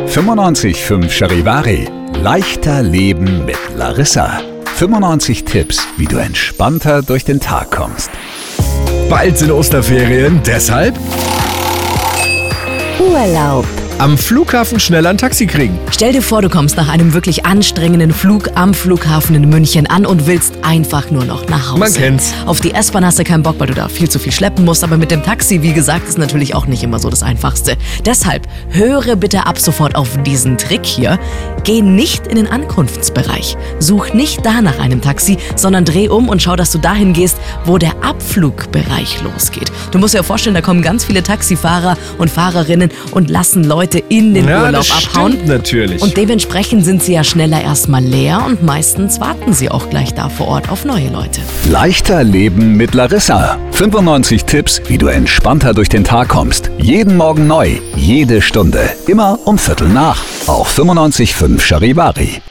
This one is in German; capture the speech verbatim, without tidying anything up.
fünfundneunzig Komma fünf Charivari. Leichter Leben mit Larissa. fünfundneunzig Tipps, wie du entspannter durch den Tag kommst. Bald sind Osterferien, deshalb Urlaub. am Flughafen schnell ein Taxi kriegen. Stell dir vor, du kommst nach einem wirklich anstrengenden Flug am Flughafen in München an und willst einfach nur noch nach Hause. Man kennt's. Auf die S-Bahn hast du keinen Bock, weil du da viel zu viel schleppen musst, aber mit dem Taxi, wie gesagt, ist natürlich auch nicht immer so das Einfachste. Deshalb höre bitte ab sofort auf diesen Trick hier. Geh nicht in den Ankunftsbereich. Such nicht da nach einem Taxi, sondern dreh um und schau, dass du dahin gehst, wo der Abflugbereich losgeht. Du musst dir vorstellen, da kommen ganz viele Taxifahrer und Fahrerinnen und lassen Leute in den Ja, Urlaub das abhauen. stimmt natürlich. Und dementsprechend sind sie ja schneller erstmal leer und meistens warten sie auch gleich da vor Ort auf neue Leute. Leichter Leben mit Larissa. fünfundneunzig Tipps, wie du entspannter durch den Tag kommst. Jeden Morgen neu, jede Stunde. Immer um Viertel nach. Auf fünfundneunzig Komma fünf Charivari.